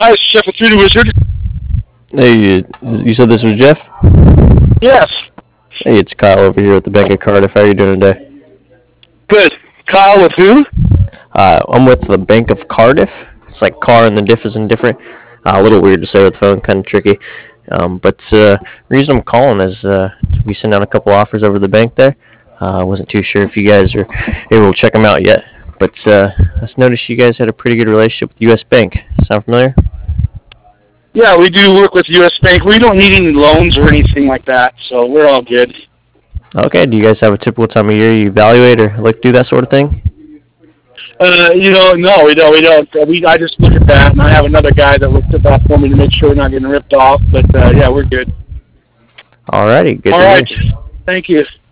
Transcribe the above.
Hi, Chef with 3D Wizard. Hey, you said this was Jeff? Yes. Hey, it's Kyle over here at the Bank of Cardiff. How are you doing today? Good. Kyle with who? I'm with the Bank of Cardiff. It's like car and the diff is indifferent. A little weird to say with the phone, kind of tricky. But reason I'm calling is we sent out a couple offers over the bank there. I wasn't too sure if you guys are able to check them out yet. But I just noticed you guys had a pretty good relationship with U.S. Bank. Sound familiar? Yeah, we do work with U.S. Bank. We don't need any loans or anything like that, so we're all good. Okay. Do you guys have a typical time of year you evaluate or look through that sort of thing? No, we don't. I just look at that, and I have another guy that looks at that for me to make sure we're not getting ripped off. But yeah, we're good. Alrighty. Good All to right. hear. Thank you.